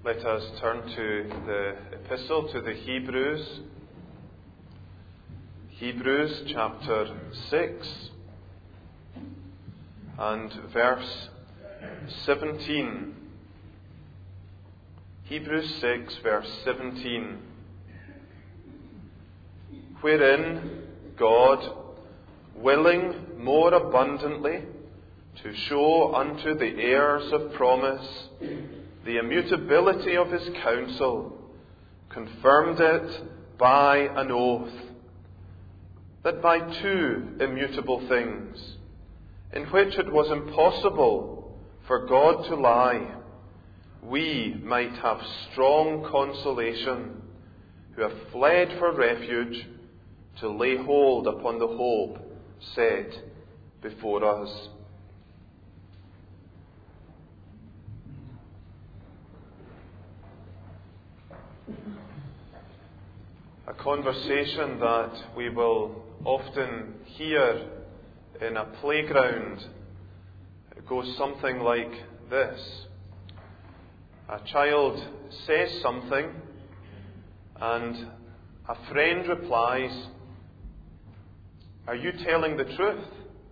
Let us turn to the epistle to the Hebrews. Hebrews chapter 6 and verse 17. Hebrews 6 verse 17. Wherein God, willing more abundantly to show unto the heirs of promise the immutability of his counsel, confirmed it by an oath, that by two immutable things, in which it was impossible for God to lie, we might have strong consolation, who have fled for refuge, to lay hold upon the hope set before us. A conversation that we will often hear in a playground. It goes something like this. A child says something and a friend replies, "Are you telling the truth?"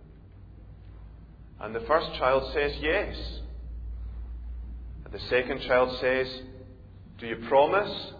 And the first child says, "Yes." And the second child says, "Do you promise?"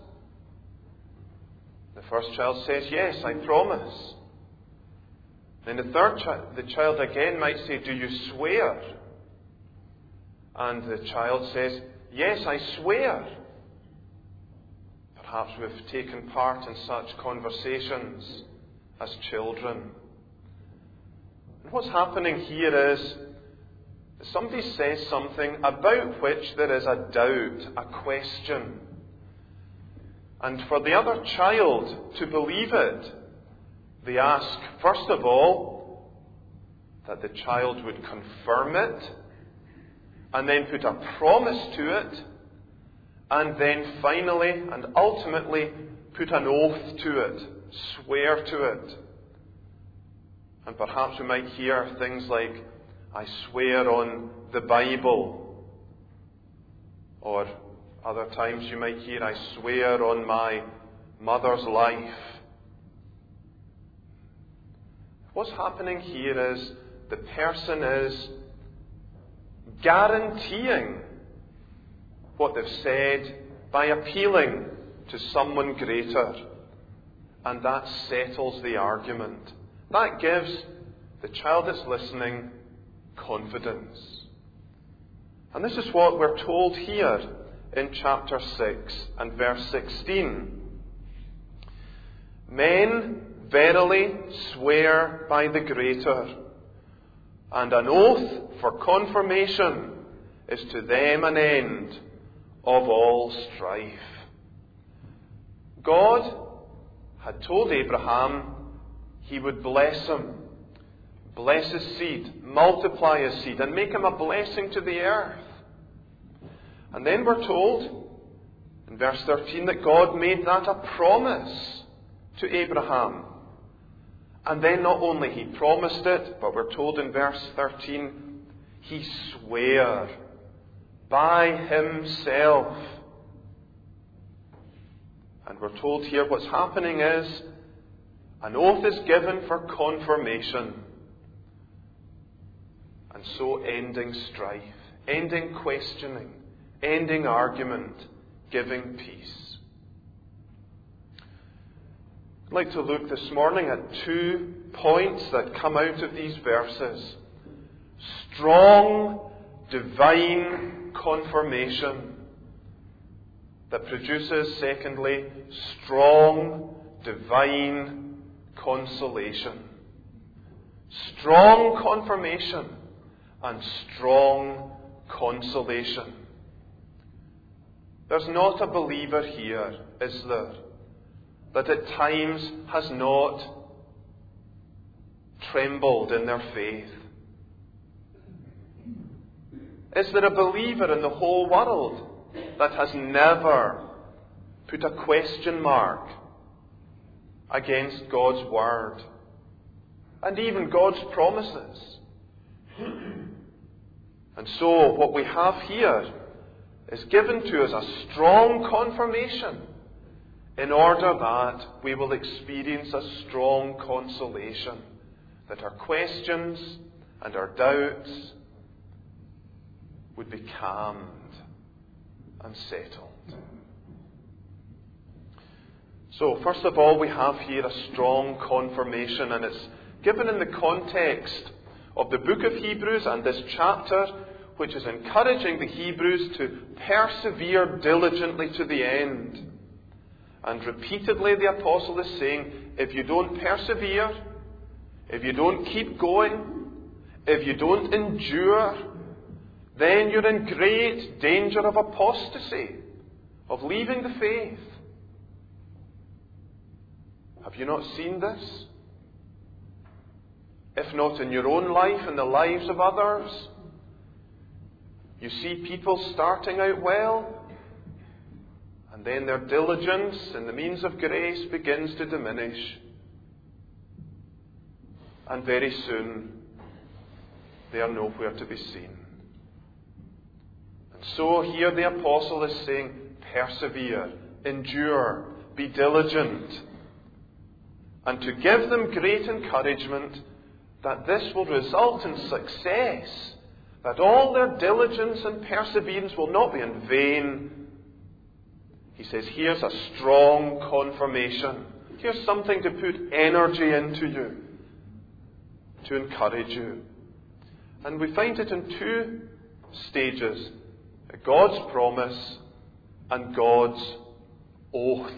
The first child says, "Yes, I promise." Then the child again might say, "Do you swear?" And the child says, "Yes, I swear." Perhaps we've taken part in such conversations as children. And what's happening here is somebody says something about which there is a doubt, a question. And for the other child to believe it, they ask, first of all, that the child would confirm it, and then put a promise to it, and then finally and ultimately put an oath to it, swear to it. And perhaps we might hear things like, "I swear on the Bible," or other times you might hear, "I swear on my mother's life." What's happening here is the person is guaranteeing what they've said by appealing to someone greater. And that settles the argument. That gives the child that's listening confidence. And this is what we're told here in chapter 6 and verse 16. "Men verily swear by the greater, and an oath for confirmation is to them an end of all strife." God had told Abraham he would bless him, bless his seed, multiply his seed, and make him a blessing to the earth. And then we're told in verse 13 that God made that a promise to Abraham. And then not only he promised it, but we're told in verse 13, he swore by himself. And we're told here what's happening is an oath is given for confirmation. And so ending strife, ending questioning, ending argument, giving peace. I'd like to look this morning at 2 points that come out of these verses. Strong divine confirmation that produces, secondly, strong divine consolation. Strong confirmation and strong consolation. There's not a believer here, is there, that at times has not trembled in their faith? Is there a believer in the whole world that has never put a question mark against God's word and even God's promises? And so what we have here is given to us a strong confirmation in order that we will experience a strong consolation, that our questions and our doubts would be calmed and settled. So, first of all, we have here a strong confirmation, and it's given in the context of the book of Hebrews and this chapter, which is encouraging the Hebrews to persevere diligently to the end. And repeatedly the apostle is saying, if you don't persevere, if you don't keep going, if you don't endure, then you're in great danger of apostasy, of leaving the faith. Have you not seen this? If not in your own life, in the lives of others, you see people starting out well, and then their diligence in the means of grace begins to diminish. And very soon, they are nowhere to be seen. And so here the apostle is saying, persevere, endure, be diligent. And to give them great encouragement that this will result in success, that all their diligence and perseverance will not be in vain. He says, here's a strong confirmation. Here's something to put energy into you, to encourage you. And we find it in two stages: God's promise and God's oath.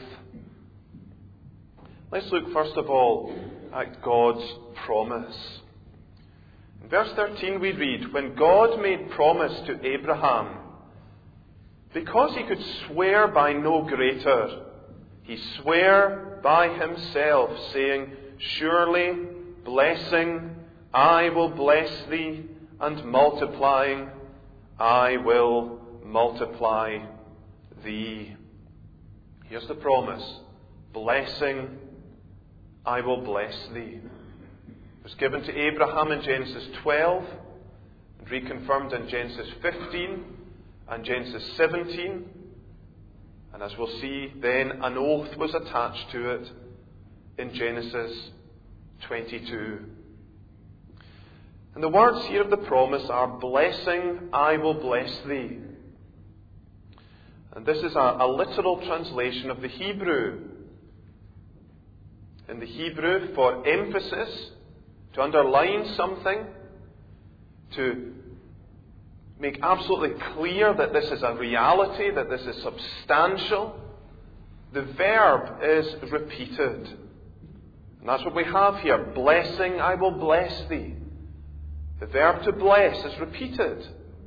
Let's look first of all at God's promise. In verse 13 we read, when God made promise to Abraham, because he could swear by no greater, he sware by himself, saying, surely blessing, I will bless thee, and multiplying, I will multiply thee. Here's the promise. Blessing, I will bless thee. It was given to Abraham in Genesis 12, and reconfirmed in Genesis 15 and Genesis 17. And as we'll see, then an oath was attached to it in Genesis 22. And the words here of the promise are, blessing, I will bless thee. And this is a literal translation of the Hebrew. In the Hebrew, for emphasis, to underline something, to make absolutely clear that this is a reality, that this is substantial, the verb is repeated. And that's what we have here. Blessing, I will bless thee. The verb to bless is repeated.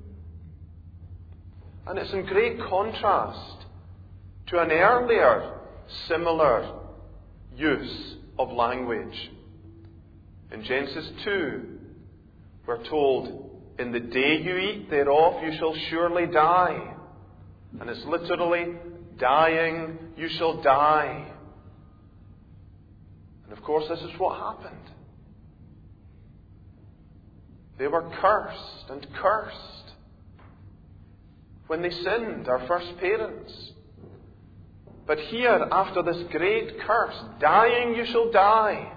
And it's in great contrast to an earlier similar use of language. In Genesis 2, we're told, in the day you eat thereof, you shall surely die. And it's literally, dying, you shall die. And of course, this is what happened. They were cursed and cursed when they sinned, our first parents. But here, after this great curse, dying you shall die,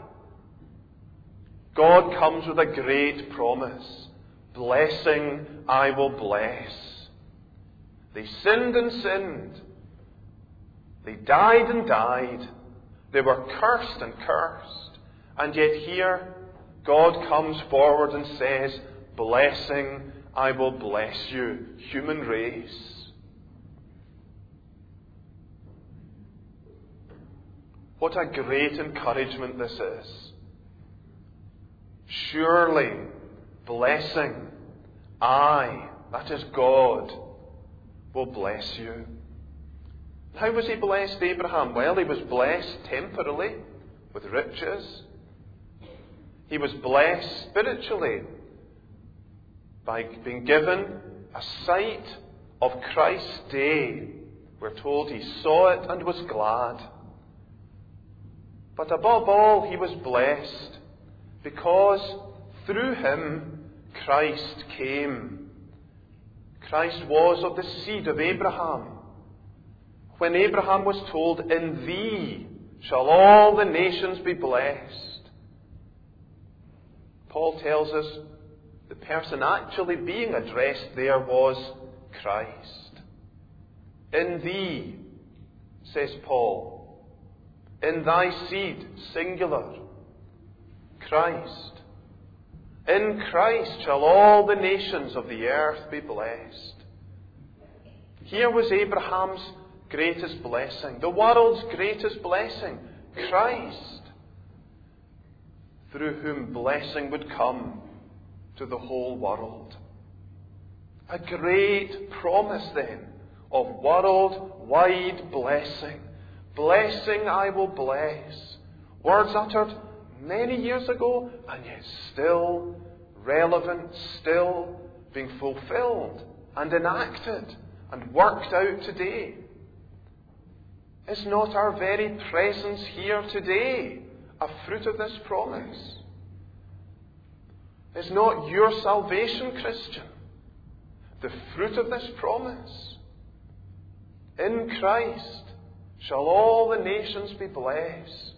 God comes with a great promise. Blessing, I will bless. They sinned and sinned. They died and died. They were cursed and cursed. And yet here, God comes forward and says, blessing, I will bless you, human race. What a great encouragement this is. Surely, blessing, I, that is God, will bless you. How was he blessed, Abraham? Well, he was blessed temporarily with riches. He was blessed spiritually by being given a sight of Christ's day. We're told he saw it and was glad. But above all, he was blessed because through him Christ came. Christ was of the seed of Abraham. When Abraham was told, "In thee shall all the nations be blessed," Paul tells us the person actually being addressed there was Christ. "In thee," says Paul, "in thy seed," singular, Christ. "In Christ shall all the nations of the earth be blessed." Here was Abraham's greatest blessing, the world's greatest blessing, Christ, through whom blessing would come to the whole world. A great promise then of worldwide blessing. Blessing I will bless. Words uttered many years ago, and yet still relevant, still being fulfilled and enacted and worked out today. Is not our very presence here today a fruit of this promise? Is not your salvation, Christian, the fruit of this promise? In Christ shall all the nations be blessed.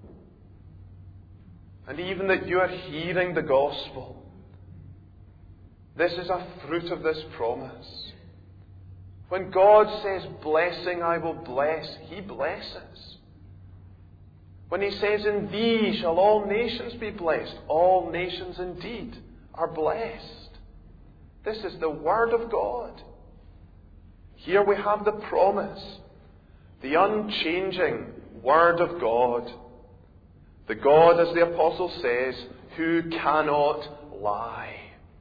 And even that you are hearing the gospel, this is a fruit of this promise. When God says, "Blessing I will bless," He blesses. When He says, "In thee shall all nations be blessed," all nations indeed are blessed. This is the Word of God. Here we have the promise, the unchanging Word of God. The God, as the Apostle says, who cannot lie.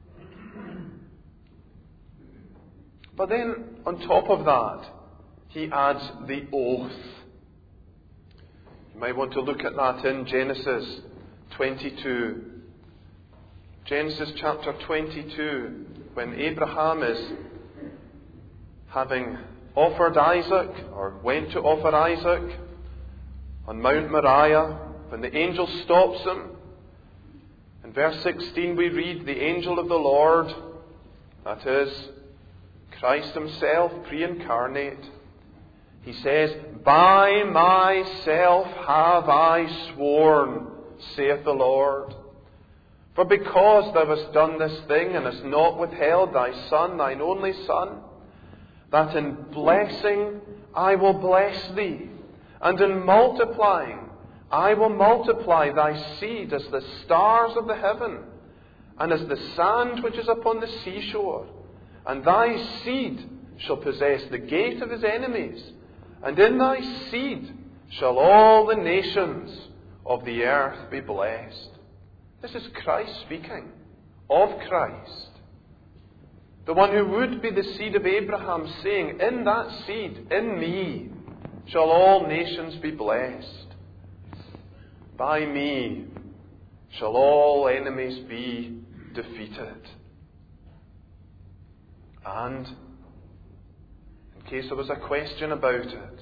But then, on top of that, he adds the oath. You might want to look at that in Genesis 22. Genesis chapter 22, when Abraham is having offered Isaac, or went to offer Isaac on Mount Moriah, when the angel stops him. In verse 16 we read, "The angel of the Lord," that is, Christ himself, pre-incarnate, he says, "By myself have I sworn, saith the Lord. For because thou hast done this thing, and hast not withheld thy son, thine only son, that in blessing I will bless thee, and in multiplying I will multiply thy seed as the stars of the heaven, and as the sand which is upon the seashore. And thy seed shall possess the gate of his enemies, and in thy seed shall all the nations of the earth be blessed." This is Christ speaking of Christ. The one who would be the seed of Abraham, saying, "In that seed, in me, shall all nations be blessed. By me shall all enemies be defeated." And, in case there was a question about it,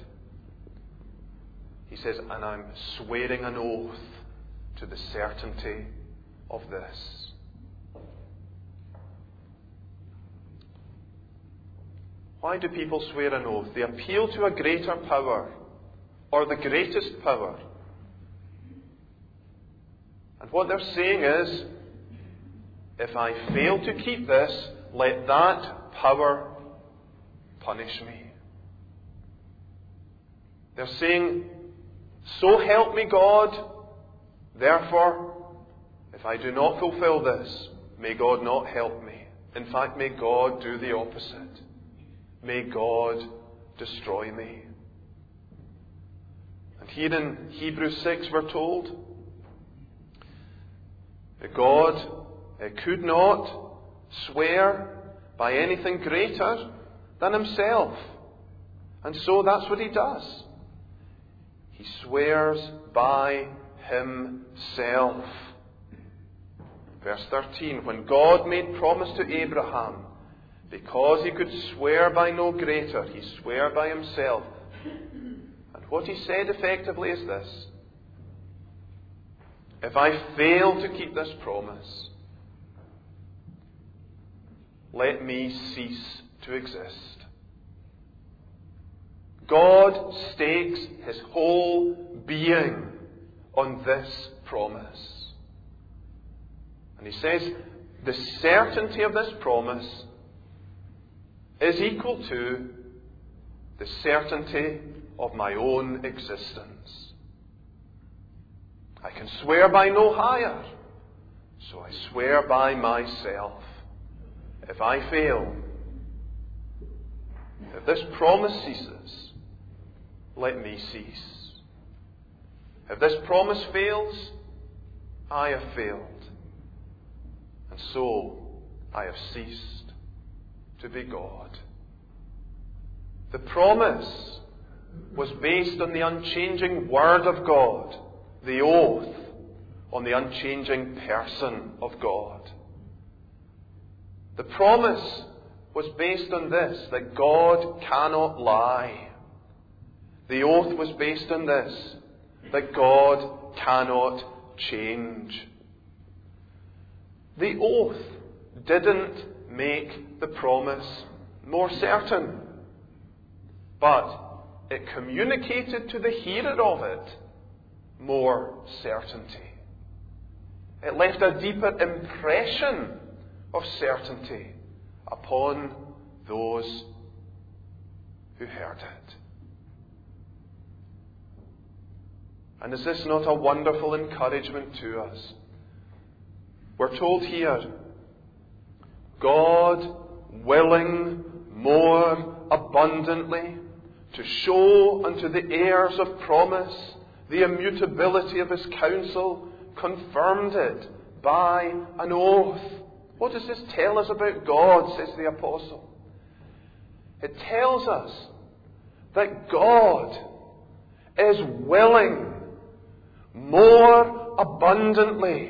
he says, "And I'm swearing an oath to the certainty of this." Why do people swear an oath? They appeal to a greater power, or the greatest power. And what they're saying is, if I fail to keep this, let that power punish me. They're saying, "So help me God, therefore, if I do not fulfill this, may God not help me. In fact, may God do the opposite. May God destroy me." And here in Hebrews 6 we're told that God could not swear by anything greater than himself. And so that's what he does. He swears by himself. Verse 13, when God made promise to Abraham, because he could swear by no greater, he swore by himself. And what he said effectively is this: if I fail to keep this promise, let me cease to exist. God stakes his whole being on this promise. And he says, the certainty of this promise is equal to the certainty of my own existence. I can swear by no higher, so I swear by myself. If I fail, if this promise ceases, let me cease. If this promise fails, I have failed. And so I have ceased to be God. The promise was based on the unchanging Word of God, the oath on the unchanging person of God. The promise was based on this, that God cannot lie. The oath was based on this, that God cannot change. The oath didn't make the promise more certain, but it communicated to the hearer of it more certainty. It left a deeper impression of certainty upon those who heard it. And is this not a wonderful encouragement to us? We're told here, God willing more abundantly to show unto the heirs of promise the immutability of his counsel, confirmed it by an oath. What does this tell us about God, says the apostle? It tells us that God is willing more abundantly.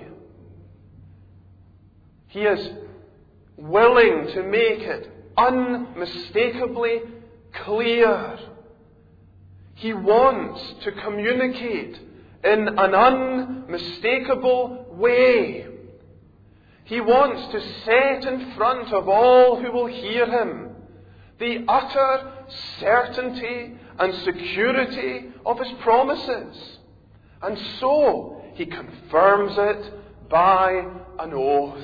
He is willing to make it unmistakably clear. He wants to communicate in an unmistakable way. He wants to set in front of all who will hear him the utter certainty and security of his promises. And so he confirms it by an oath.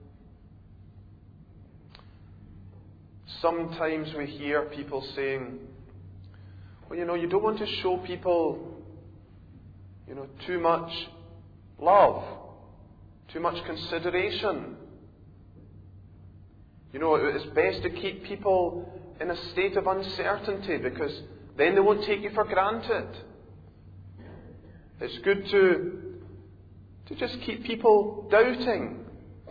Sometimes we hear people saying, well, you don't want to show people, too much love, too much consideration. It's best to keep people in a state of uncertainty because then they won't take you for granted. It's good to just keep people doubting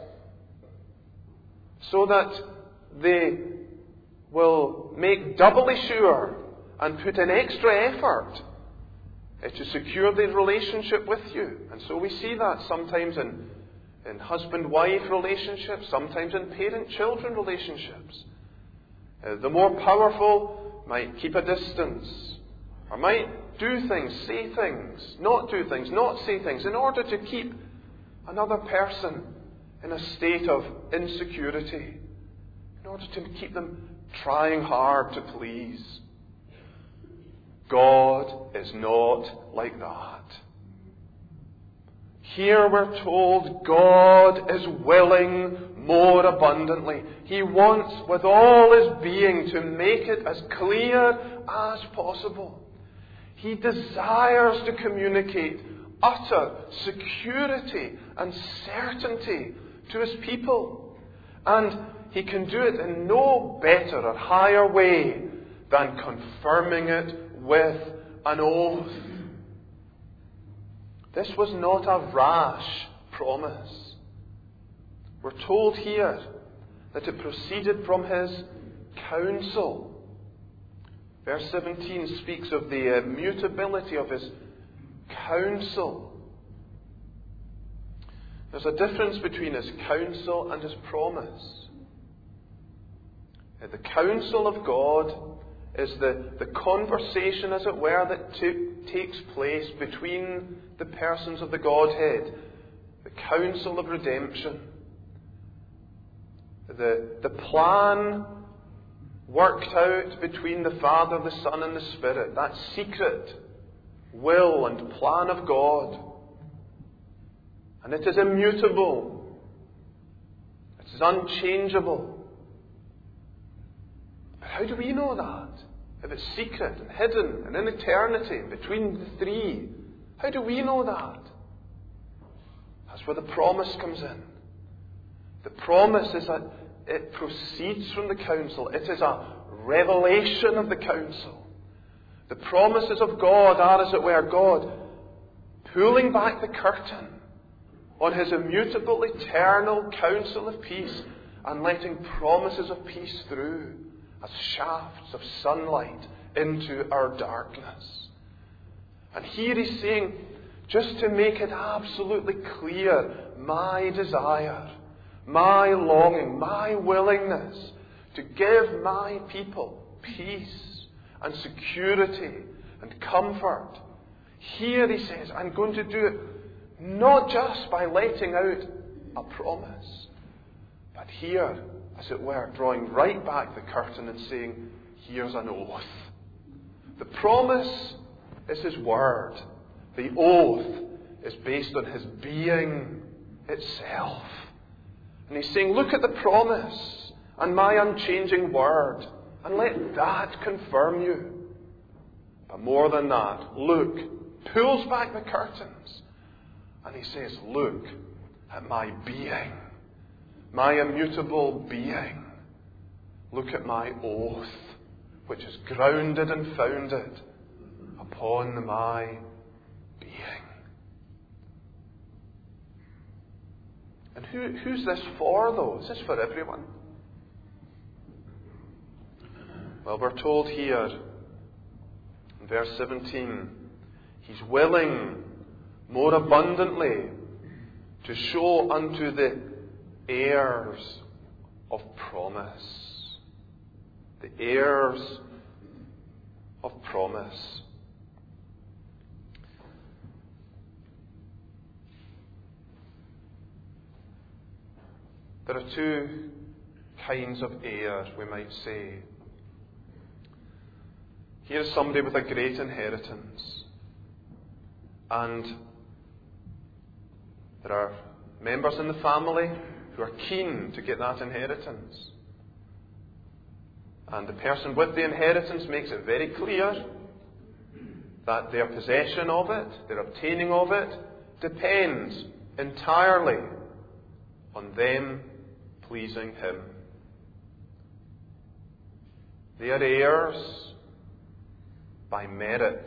so that they will make doubly sure and put in extra effort to secure their relationship with you. And so we see that sometimes in husband-wife relationships, sometimes in parent-children relationships. The more powerful might keep a distance, or might do things, say things, not do things, not say things, in order to keep another person in a state of insecurity, in order to keep them trying hard to please. God is not like that. Here we're told God is willing more abundantly. He wants with all his being to make it as clear as possible. He desires to communicate utter security and certainty to his people. And he can do it in no better or higher way than confirming it with an oath. This was not a rash promise. We're told here that it proceeded from his counsel. Verse 17 speaks of the immutability of his counsel. There's a difference between his counsel and his promise. The counsel of God is the conversation, as it were, that takes place between the persons of the Godhead. The counsel of redemption. The plan worked out between the Father, the Son, and the Spirit, that secret will and plan of God. And it is immutable. It is unchangeable. But how do we know that? If it's secret and hidden and in eternity between the three, how do we know that? That's where the promise comes in. The promise is that it proceeds from the counsel. It is a revelation of the counsel. The promises of God are, as it were, God pulling back the curtain on His immutable, eternal counsel of peace and letting promises of peace through as shafts of sunlight into our darkness. And here He's saying, just to make it absolutely clear, my desire, my longing, my willingness to give my people peace and security and comfort. Here He says, I'm going to do it not just by letting out a promise, but here, as it were, drawing right back the curtain and saying, here's an oath. The promise is His word. The oath is based on His being itself. And He's saying, look at the promise and my unchanging word, and let that confirm you. But more than that, look, pulls back the curtains, and He says, look at my being, my immutable being. Look at my oath, which is grounded and founded upon my being. And who's this for, though? Is this for everyone? Well, we're told here in verse 17, He's willing more abundantly to show unto the heirs of promise. The heirs of promise. There are two kinds of heir, we might say. Here's somebody with a great inheritance, and there are members in the family who are keen to get that inheritance. And the person with the inheritance makes it very clear that their possession of it, their obtaining of it, depends entirely on them pleasing Him. They are heirs by merit.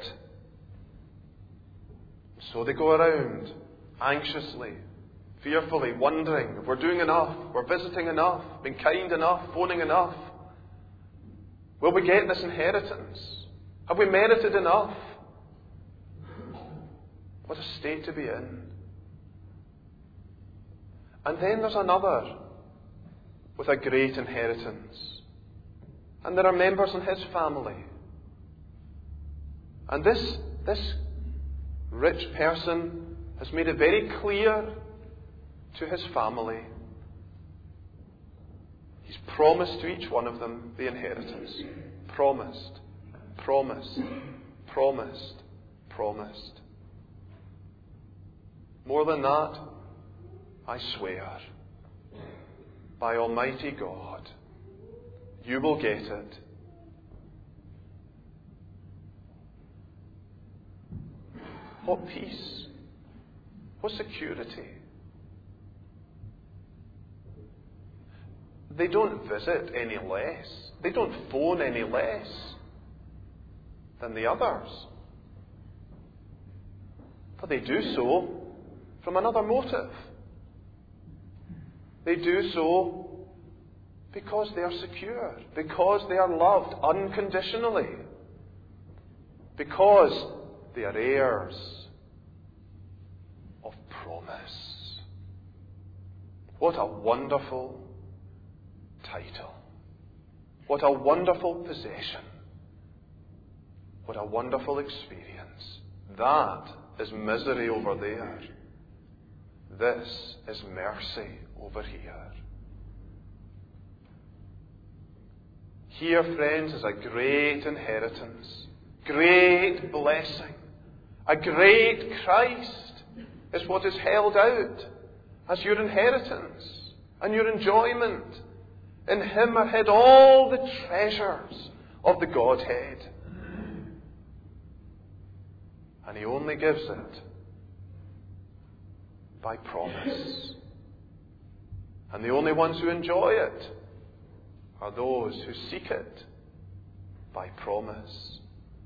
So they go around anxiously, fearfully, wondering if we're doing enough, we're visiting enough, being kind enough, phoning enough. Will we get this inheritance? Have we merited enough? What a state to be in. And then there's another with a great inheritance. And there are members in his family. And this rich person has made it very clear to his family. He's promised to each one of them the inheritance. Promised, promised, promised, promised. More than that, I swear, by Almighty God, you will get it. What peace? What security? They don't visit any less. They don't phone any less than the others. But they do so from another motive. They do so because they are secure, because they are loved unconditionally, because they are heirs of promise. What a wonderful title. What a wonderful possession. What a wonderful experience. That is misery over there. This is mercy over here. Here, friends, is a great inheritance, great blessing. A great Christ is what is held out as your inheritance and your enjoyment. In Him are hid all the treasures of the Godhead. And He only gives it by promise. And the only ones who enjoy it are those who seek it by promise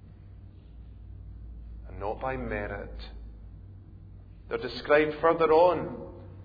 and not by merit. They're described further on.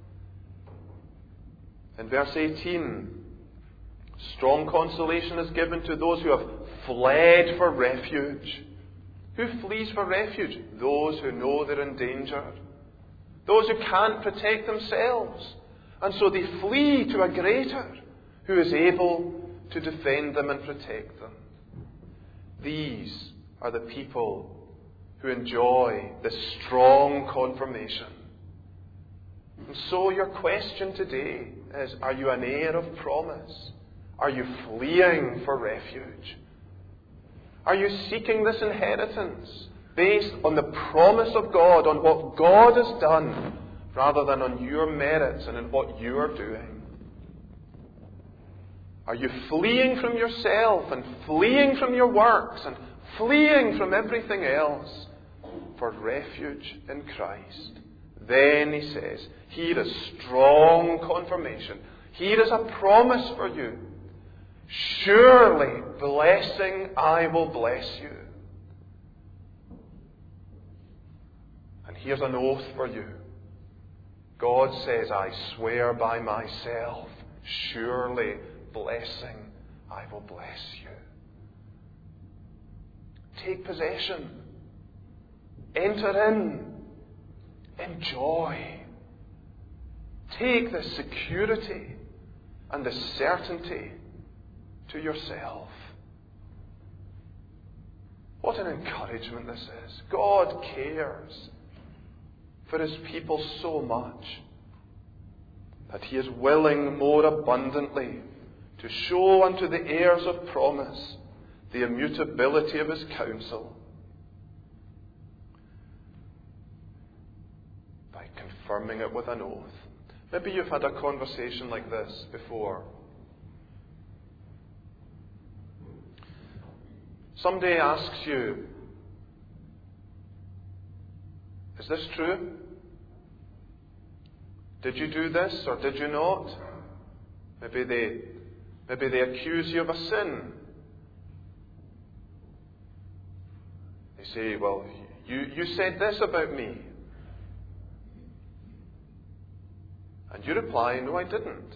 In verse 18, strong consolation is given to those who have fled for refuge. Who flees for refuge? Those who know they're in danger. Those who can't protect themselves. And so they flee to a greater who is able to defend them and protect them. These are the people who enjoy this strong confirmation. And so your question today is, are you an heir of promise? Are you fleeing for refuge? Are you seeking this inheritance based on the promise of God, on what God has done, rather than on your merits and in what you are doing? Are you fleeing from yourself and fleeing from your works and fleeing from everything else for refuge in Christ? Then he says, here is strong confirmation. Here is a promise for you. Surely, blessing, I will bless you. And here's an oath for you. God says, I swear by myself, surely, blessing, I will bless you. Take possession. Enter in. Enjoy. Take the security and the certainty to yourself. What an encouragement this is. God cares for His people so much that He is willing more abundantly to show unto the heirs of promise the immutability of His counsel by confirming it with an oath. Maybe you've had a conversation like this before. Somebody asks you, is this true? Did you do this or did you not? Maybe they accuse you of a sin. They say, well, you said this about me. And you reply, no, I didn't.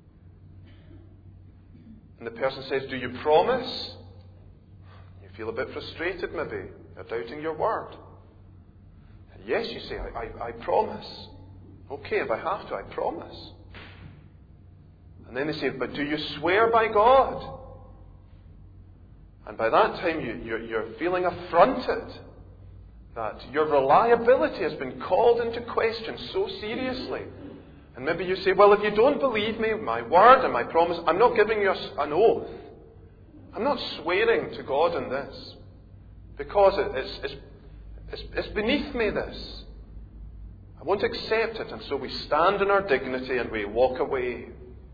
And the person says, do you promise? You feel a bit frustrated maybe. They're doubting your word. And yes, you say, I promise. Okay, if I have to, I promise. And then they say, but do you swear by God? And by that time you're feeling affronted that your reliability has been called into question so seriously. And maybe you say, well, if you don't believe me, my word and my promise, I'm not giving you an oath. I'm not swearing to God in this. Because it's beneath me, this. I won't accept it. And so we stand in our dignity and we walk away.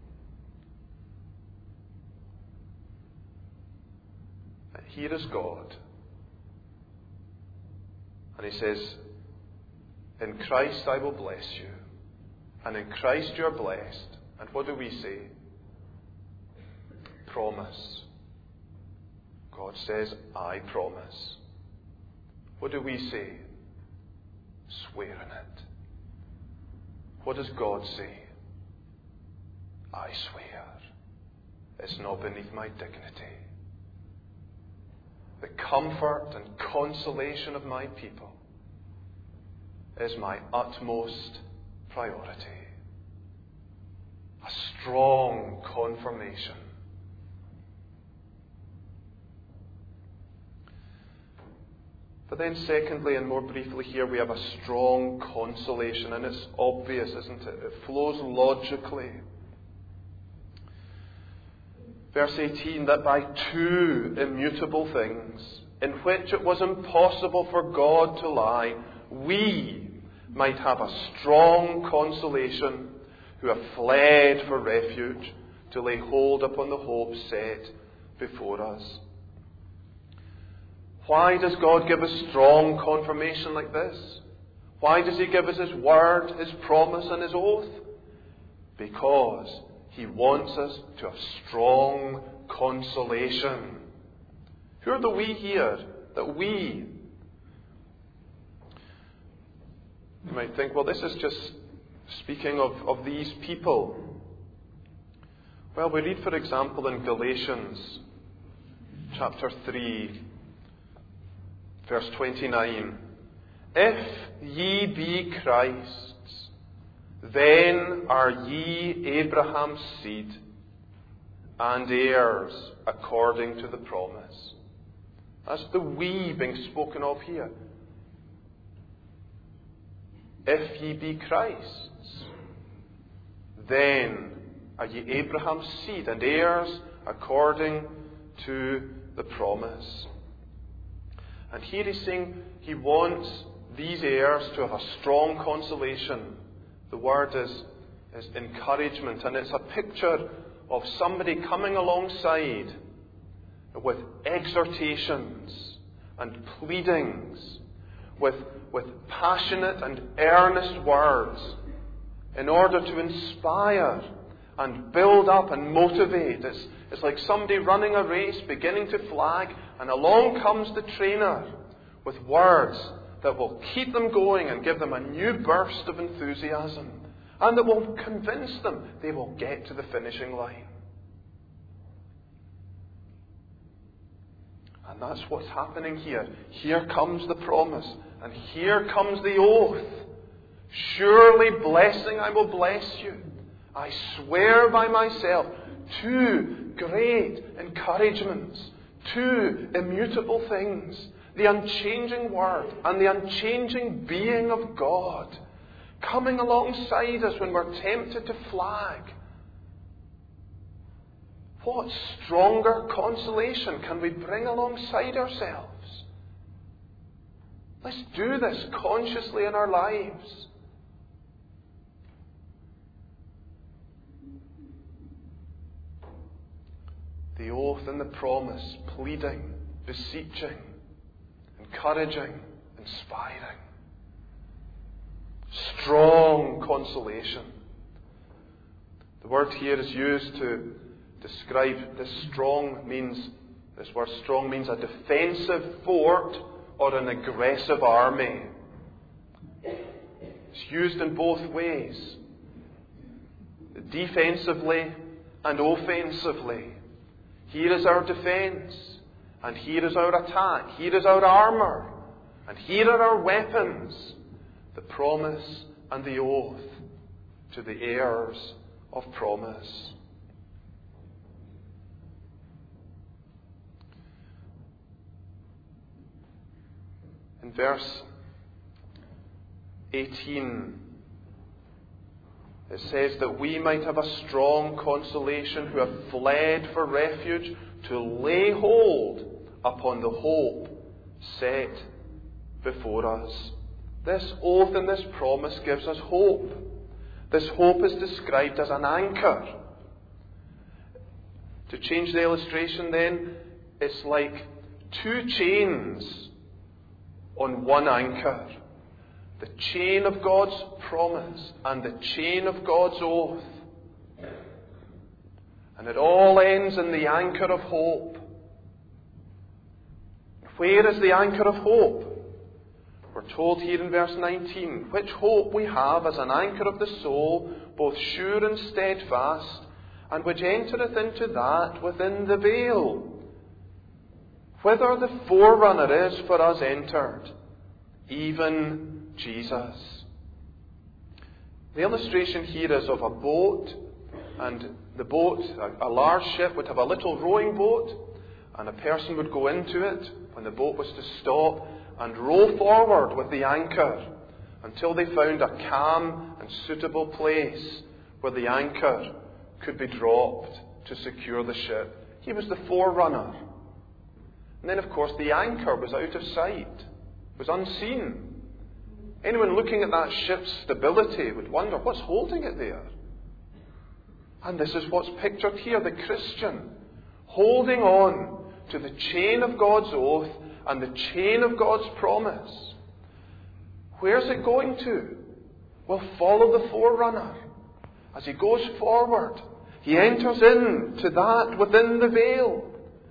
And here is God. And He says, in Christ I will bless you. And in Christ you're blessed. And what do we say? Promise. God says, I promise. What do we say? Swear in it. What does God say? I swear. It's not beneath my dignity. The comfort and consolation of my people is my utmost priority. A strong confirmation. But then secondly, and more briefly here, we have a strong consolation, and it's obvious, isn't it? It flows logically. Verse 18, that by two immutable things, in which it was impossible for God to lie, we might have a strong consolation who have fled for refuge to lay hold upon the hope set before us. Why does God give us strong confirmation like this? Why does He give us His word, His promise and His oath? Because He wants us to have strong consolation. Who are the we here? That we. You might think, well, this is just speaking of these people. Well, we read, for example, in Galatians chapter 3, verse 29, if ye be Christ's, then are ye Abraham's seed, and heirs according to the promise. That's the we being spoken of here. If ye be Christ's, then are ye Abraham's seed and heirs according to the promise. And here he's saying he wants these heirs to have a strong consolation. The word is encouragement, and it's a picture of somebody coming alongside with exhortations and pleadings, with passionate and earnest words in order to inspire and build up and motivate. It's like somebody running a race, beginning to flag, and along comes the trainer with words that will keep them going and give them a new burst of enthusiasm, and that will convince them they will get to the finishing line. And that's what's happening here. Here comes the promise, and here comes the oath. Surely blessing I will bless you. I swear by myself. Two great encouragements. Two immutable things. The unchanging Word and the unchanging being of God coming alongside us when we're tempted to flag. What stronger consolation can we bring alongside ourselves? Let's do this consciously in our lives. The oath and the promise, pleading, beseeching, encouraging, inspiring. Strong consolation. The word here is used to describe this word strong means a defensive fort or an aggressive army. It's used in both ways, defensively and offensively. Here is our defense, and here is our attack. Here is our armor, and here are our weapons, the promise and the oath to the heirs of promise. In verse 18, it says that we might have a strong consolation who have fled for refuge to lay hold upon the hope set before us. This oath and this promise gives us hope. This hope is described as an anchor. To change the illustration then, it's like two chains on one anchor. The chain of God's promise and the chain of God's oath. And it all ends in the anchor of hope. Where is the anchor of hope? We're told here in verse 19, which hope we have as an anchor of the soul, both sure and steadfast, and which entereth into that within the veil, whither the forerunner is for us entered, even Jesus. The illustration here is of a boat, and the boat, a large ship, would have a little rowing boat, and a person would go into it when the boat was to stop and row forward with the anchor until they found a calm and suitable place where the anchor could be dropped to secure the ship He was the forerunner. And then, of course, the anchor was out of sight, was unseen. Anyone looking at that ship's stability would wonder, what's holding it there? And this is what's pictured here, the Christian holding on to the chain of God's oath and the chain of God's promise. Where's it going to? Well, follow the forerunner. As he goes forward, he enters into that within the veil.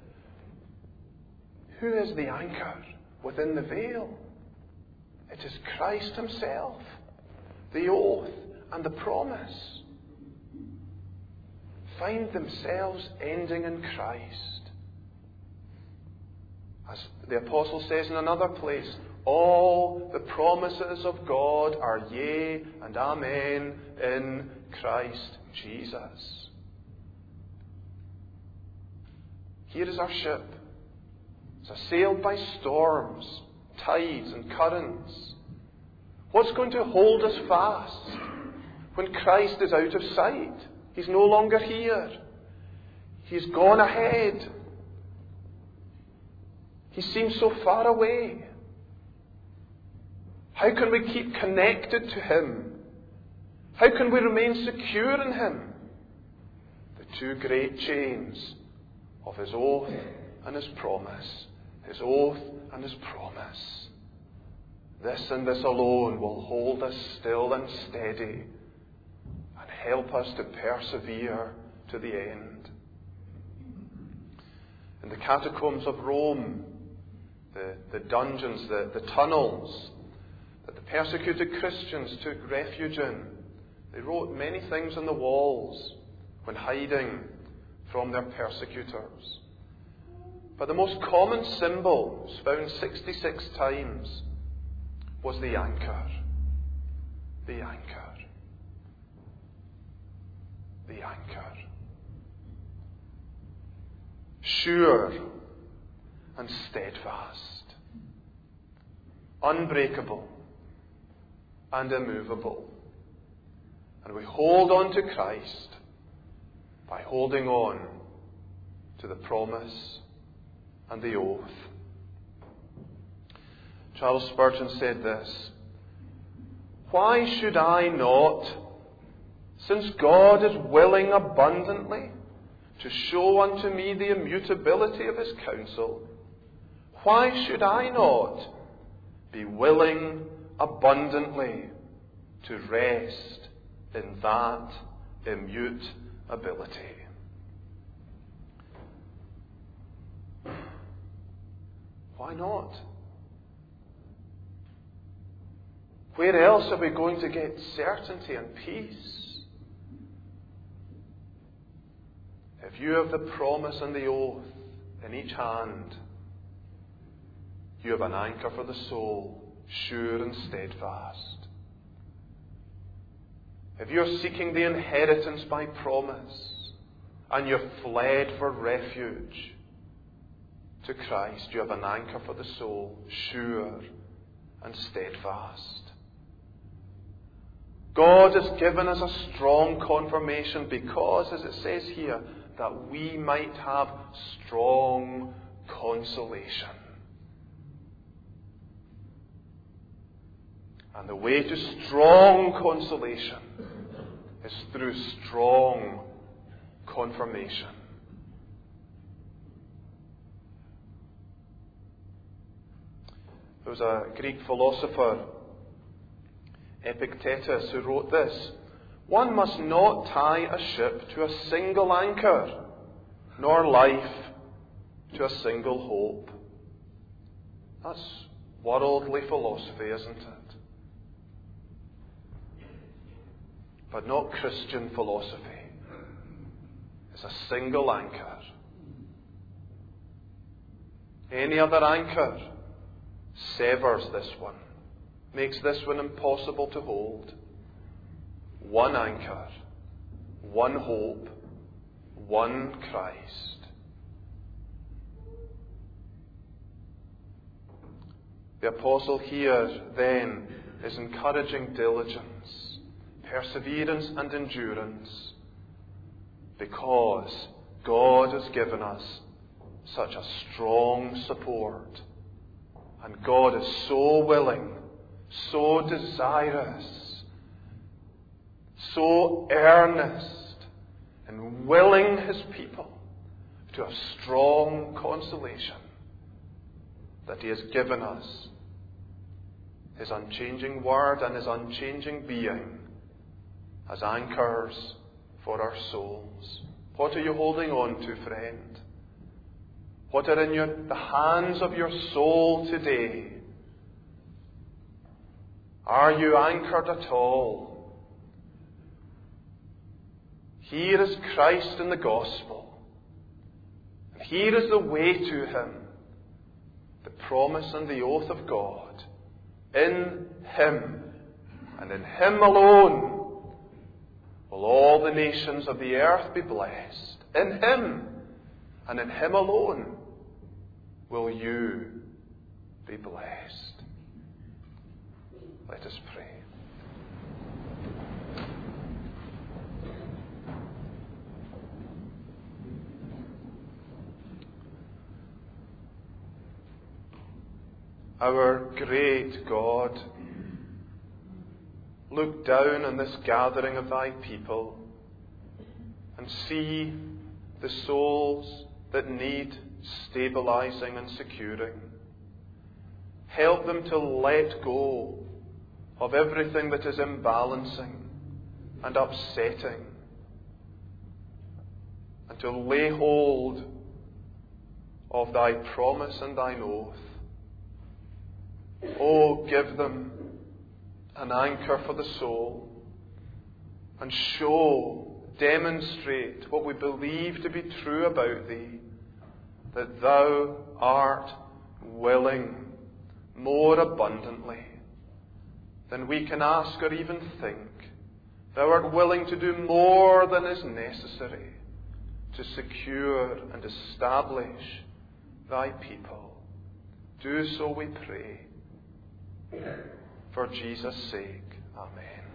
Who is the anchor within the veil? It is Christ himself, the oath and the promise. Find themselves ending in Christ. As the apostle says in another place, all the promises of God are yea and amen in Christ Jesus. Here is our ship. It's assailed by storms, tides and currents. What's going to hold us fast when Christ is out of sight? He's no longer here. He's gone ahead. He seems so far away. How can we keep connected to him? How can we remain secure in him? The two great chains of his oath and his promise. His oath and his promise. This and this alone will hold us still and steady and help us to persevere to the end. In the catacombs of Rome, the dungeons, the tunnels that the persecuted Christians took refuge in, they wrote many things on the walls when hiding from their persecutors. But the most common symbol, found 66 times, was the anchor. The anchor. The anchor. Sure and steadfast. Unbreakable and immovable. And we hold on to Christ by holding on to the promise and the oath. Charles Spurgeon said this: "Why should I not, since God is willing abundantly to show unto me the immutability of his counsel, why should I not be willing abundantly to rest in that immutability?" Why not? Where else are we going to get certainty and peace? If you have the promise and the oath in each hand, you have an anchor for the soul, sure and steadfast. If you're seeking the inheritance by promise, and you've fled for refuge to Christ, you have an anchor for the soul, sure and steadfast. God has given us a strong confirmation because, as it says here, that we might have strong consolation. And the way to strong consolation is through strong confirmation. There was a Greek philosopher, Epictetus, who wrote this: "One must not tie a ship to a single anchor, nor life to a single hope." That's worldly philosophy, isn't it? But not Christian philosophy. It's a single anchor. Any other anchor severs this one, makes this one impossible to hold. One anchor, one hope, one Christ. The apostle here then is encouraging diligence, perseverance and endurance, because God has given us such a strong support. And God is so willing, so desirous, so earnest in willing His people to have strong consolation, that He has given us His unchanging word and His unchanging being as anchors for our souls. What are you holding on to, friend? What are in the hands of your soul today? Are you anchored at all? Here is Christ in the gospel. And here is the way to Him, the promise and the oath of God. In Him, and in Him alone, will all the nations of the earth be blessed. In Him, and in Him alone, will you be blessed. Let us pray. Our great God, look down on this gathering of Thy people and see the souls that need stabilizing and securing. Help them to let go of everything that is imbalancing and upsetting, and to lay hold of Thy promise and Thine oath. Oh, give them an anchor for the soul, and demonstrate what we believe to be true about Thee, that Thou art willing more abundantly than we can ask or even think. Thou art willing to do more than is necessary to secure and establish Thy people. Do so, we pray. For Jesus' sake. Amen.